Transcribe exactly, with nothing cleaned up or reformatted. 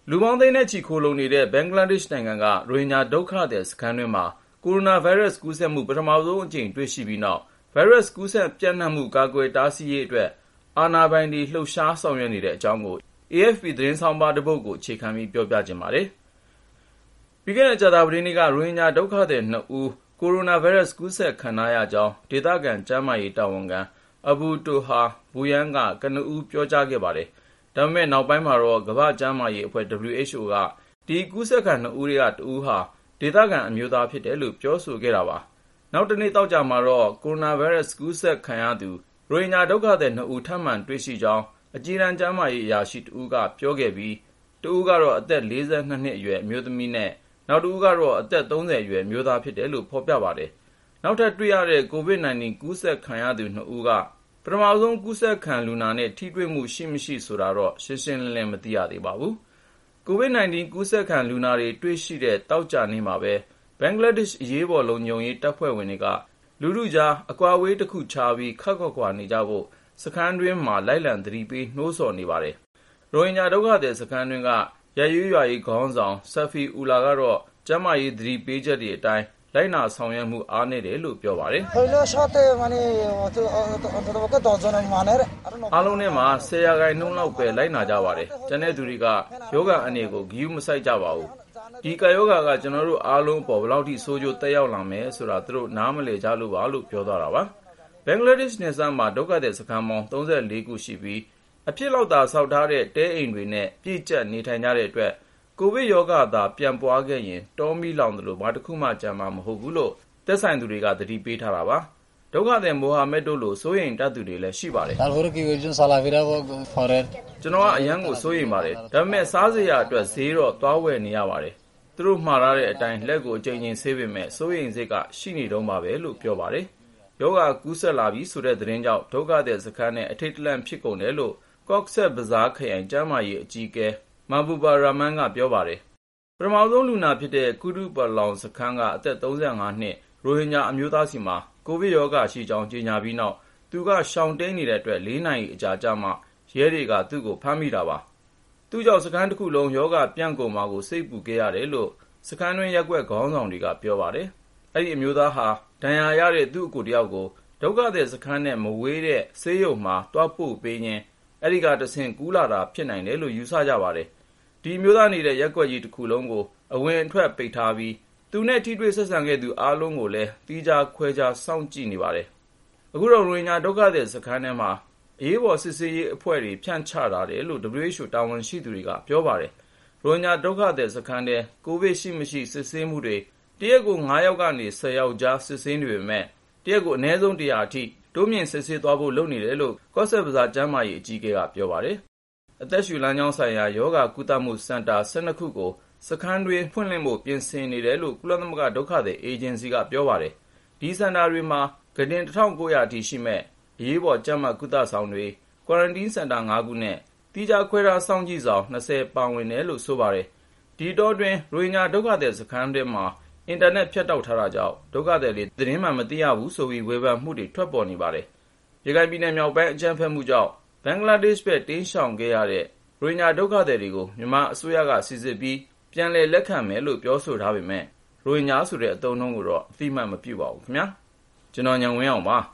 လူပေါင်းသိန်းနဲ့ချီခိုလှုံနေတဲ့ဘင်္ဂလားဒေ့ရှ်နိုင်ငံကရိုဟင်ဂျာဒုက္ခသည်စခန်းတွင်းမှာကိုရိုနာဗိုင်းရပ်စ်ကူးစက်မှုပထမဆုံးအကြိမ်တွေ့ရှိပြီးနောက်ဗိုင်းရပ်စ်ကူးစက်ပြန့်နှံ့မှုကာကွယ်တားဆီးရေးအတွက်အာဏာပိုင်တွေလှုပ်ရှားဆောင်ရွက်နေတဲ့အကြောင်းကို အေအက်ဖ်ပီ သတင်းဆောင်းပါးတစ်ပုဒ်ကိုအခြေခံပြီးပြောပြချင်ပါတယ်။ပြီးခဲ့တဲ့ကြာသပတေးနေ့ကရိုဟင်ဂျာဒုက္ခသည်နှစ်ဦးကိုရိုနာဗိုင်းရပ်စ်ကူးစက်ခံထားရကြောင်းဒေသခံကျန်းမာရေးတာဝန်ခံအဘူတိုဟာဘူယန်ကကနဦးပြောကြားခဲ့ပါတယ်။ဒါပေမဲ့နောက်ပိုင်းမှာတော့ကမ္ဘာ့ကျန်းမာရေးအဖွဲ့ ဒဘလျူ အိချ် အို ကဒီကူးစက်ခံနှစ်ဦးတွေကတဦးဟာဒေသခံအမျိုးသားဖြစ်တယ်လို့ပြောဆိုခဲ့တာပါ။နောက်တနေ့သောကြာမှာတော့ကိုရိုနာဗိုင်းရပ်စ်ကူးစက်ခံရသူရိုဟင်ဂျာဒုက္ခသည်နှစ်ဦးထပ်မံတွေ့ရှိကြောင်းအကြီးတန်းကျန်းမာရေးအရာရှိတဦးကပြောခဲ့ပြီးတဦးကတော့အသက်လေးဆယ်နှစ်နှစ်အရွယ်အမျိုးသမီးနဲ့နောက်တဦးကတော့အသက်သုံးဆယ်အရွယ်အမျိုးသားဖြစ်တယ်လို့ဖော်ပြပါတယ်။နောက်ထပ်တွေ့ရတဲ့ ကိုဗစ် ၁၉ ကူးစက်ခံရသူနှစ်ဦးကပထမဆုံးကူးစက်ခံလူနာနဲ့ထိတွေ့မှုရှိမရှိဆိုတာတော့ရှင်းရှင်းလင်းလင်းမသိရသေးပါဘူး။ကိုဗစ် ၁၉ ကူးစက်ခံလူနာတွေတွေ့ရှိတဲ့သောကြာနေ့မှာပဲဘင်္ဂလားဒေ့ရှ်အရေးပေါ်လုံခြုံရေးတပ်ဖွဲ့ဝင်တွေကလူထုကြားအကွာအဝေးတစ်ခုခြားပြီးခပ်ခွာခွာနေကြဖို့စခန်းတွင်းမှာလိုက်လံသတိပေးနှိုးဆော်နေပါတယ်။ရိုဟင်ဂျာဒုက္ခသည်စခန်းတွင်းကရပ်ရေးရွာရေးခေါင်းဆောင်ဆဖီအူလာကတော့ကျန်းမာရေးသတိပေးချက်တွေအတိုင်းလိုက်နာဆောင်ရွက်မှုအားနည်းတယ်လို့ပြောပါတယ်။အားလုံးထဲမှာဆယ်ရာခိုင်နှုန်းလောက်ပဲလိုက်နာကြပါတယ်။ကျန်တဲ့သူတွေကယောဂအန္တရာယ်ကိုဂရုမစိုက်ကြပါဘူး။ဒီကပ်ရောဂါကကျွန်တော်တို့အားလုံးအပေါ်ဘယ်လောက်ထိဆိုးကျိုးသက်ရောက်လာမယ်ဆိုတာသူတို့နားမလည်ကြလို့ပါလို့ပြောသွားတာပါ။ဘင်္ဂလားဒေ့ရှ်နယ်စပ်မှာဒုက္ခသည်စခန်းပေါင်းသုံးဆယ်လေးခုရှိပြီးအဖြစ်လောက်သာဆောက်ထားတဲ့တဲအိမ်တွေနဲ့ပြည့်ကျပ်နေထိုင်ကြတဲ့အတွက်ကိုဗစ်ရောဂါသာပြန့်ပွားခဲ့ရင်တောမီးလောင်သလိုဘာတစ်ခုမှကျန်မှာမဟုတ်ဘူးလို့သက်ဆိုင်သူတွေကသတိပေးထားတာပါ။ဒုက္ခသည်မိုဟာမက်တို့လိုစိုးရိမ်တတ်သူတွေလည်းရှိပါတယ်။ကျွန်တော်ကအရန်ကိုစိုးရိမ်ပါတယ်။ဒါပေမဲ့စားစရာအတွက်ဈေးတော့သွားဝယ်နေရပါတယ်။သူတို့မှားထားတဲ့အတိုင်းလက်ကိုအချိန်ချင်းဆေးပေမဲ့စိုးရိမ်စိတ်ကရှိနေတုန်းပါပဲလို့ပြောပါတယ်။ယောဂကူးစက်လာပြီဆိုတဲ့သတင်းကြောင့်ဒုက္ခသည်စခန်းနဲ့အထိတ်တလန့်ဖြစ်ကုန်တယ်လို့ကော့ဆက်ဘဇားခရိုင်ကျန်းမာရေးအကြီးအကဲမာဘူဘာရာမန်ကပြောပါတယ်။ပထမဆုံးလူနာဖြစ်တဲ့ကုတုပလောင်စခန်းကအသက်သုံးဆယ်ငါးနှစ်ရိုဟင်ဂျာအမျိုးသားစီမှာကိုဗစ်ရောဂါရှိကြောင်းကြေညာပြီးနောက်သူကရှောင်တိန်နေတဲ့အတွက်လေးနာရီအကြာကြာမှရဲတွေကသူ့ကိုဖမ်းမိတာပါ။သူ့ကြောင့်စခန်းတစ်ခုလုံးရောဂါပြန့်ကုန်မှာကိုစိတ်ပူခဲ့ရတယ်လို့စခန်းတွင်းရက်ွက်ခေါင်းဆောင်တွေကပြောပါတယ်။အဲ့ဒီအမျိုးသားဟာဒဏ်ရာရတဲ့သူ့အကိုတယောက်ကိုဒုက္ခသည်စခန်းနဲ့မဝေးတဲ့ဆေးရုံမှာတွားပို့ပေးခြင်းအဲ့ဒီကတဆင့်ကူးလာတာဖြစ်နိုင်တယ်လို့ယူဆကြပါတယ်။ဒီမျိုးသားနေတဲ့ရက်ွက်ကြီးတစ်ခုလုံးကိုအဝင်အထွက်ပိတ်ထားပြီးသူနဲ့ထိတွေ့ဆက်ဆံခဲ့သူအားလုံးကိုလည်းတီးခြားခွဲခြားစောင့်ကြည့်နေပါတယ်။အခုတော့ရိုဟင်ဂျာဒုက္ခသည်စခန်းထဲမှာအရေးပေါ်စစ်ဆေးရေးအဖွဲ့တွေဖြန့်ချထားတယ်လို့ ဒဘလျူ အိချ် အို တာဝန်ရှိသူတွေကပြောပါတယ်။ရိုဟင်ဂျာဒုက္ခသည်စခန်းထဲကိုဗစ်ရှိမရှိစစ်ဆေးမှုတွေတရက်ကိုငါးယောက်ကနေဆယ်ယောက်ကြားစစ်ဆေးနေပေမဲ့တရက်ကိုအနည်းဆုံးတရာအထိတိုးမြင့်စစ်ဆေးသွားဖို့လုပ်နေတယ်လို့ကော့ဆက်ဘဇားကျန်းမာရေးအကြီးအကဲကပြောပါတယ်။အသက်ရှူလမ်းကြောင်းဆိုင်ရာယောဂကုသမှုစင်တာ၁၂ခုကိုစခန်းတွင်ဖွင့်လှစ်ဖို့ပြင်ဆင်နေတယ်လို့ကုလသမဂ္ဂဒုက္ခသည်အေဂျင်စီကပြောပါတယ်။ဒီစင်တာတွေမှာကုတင်တစ်ထောင်ကိုးရာအထိရှိမဲ့အရေးပေါ်ကျန်းမာကုသဆောင်တွေကွာရန်တင်းစင်တာငါးခုနဲ့တီးခြားခွဲထားစောင့်ကြည့်ဆောင်၂၀ပါဝင်တယ်လို့ဆိုပါတယ်။ဒီတော့တွင်ရိုဟင်ဂျာဒုက္ခသည်စခန်းတွေမှာအင်တာနက်ဖြတ်တောက်ထားတာကြောင့်ဒုက္ခသည်တွေသတင်းမှမသိရဘူးဆိုပြီးဝေဖန်မှုတွေထွက်ပေါ်နေပါတယ်။ရခိုင်ပြည်နယ်မြောက်ပိုင်းအကြမ်းဖက်မှုကြောင့်ဘင်္ဂလားဒေ့ရှ်ဘက်တင်းရှောင်ခဲ့ရတဲ့ရိုဟင်ဂျာဒုက္ခသည်တွေကိုမြန်မာအစိုးရကစိစစ်ပြီးပြန်လည်လက်ခံမယ်လို့ပြောဆိုထားပေမဲ့ရိုဟင်ဂျာဆိုတဲ့အသုံးအနှုန်းကိုတော့အသိအမှတ်မပြုပါဘူးခင်ဗျာ။ကျွန်တော်ညံဝင်းအောင်ပါ။